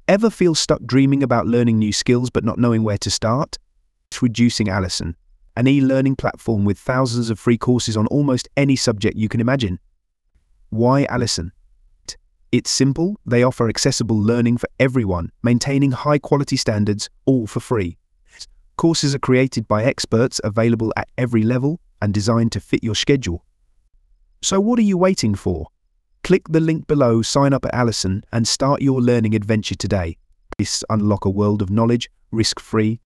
Ever feel stuck dreaming about learning new skills but not knowing where to start? Introducing Allison, an e-learning platform with thousands of free courses on almost any subject you can imagine. Why Allison? It's simple. They offer accessible learning for everyone, maintaining high-quality standards, all for free. Courses are created by experts, available at every level, and designed to fit your schedule. So what are you waiting for? Click the link below, sign up at Allison, and start your learning adventure today. Unlock a world of knowledge, risk-free,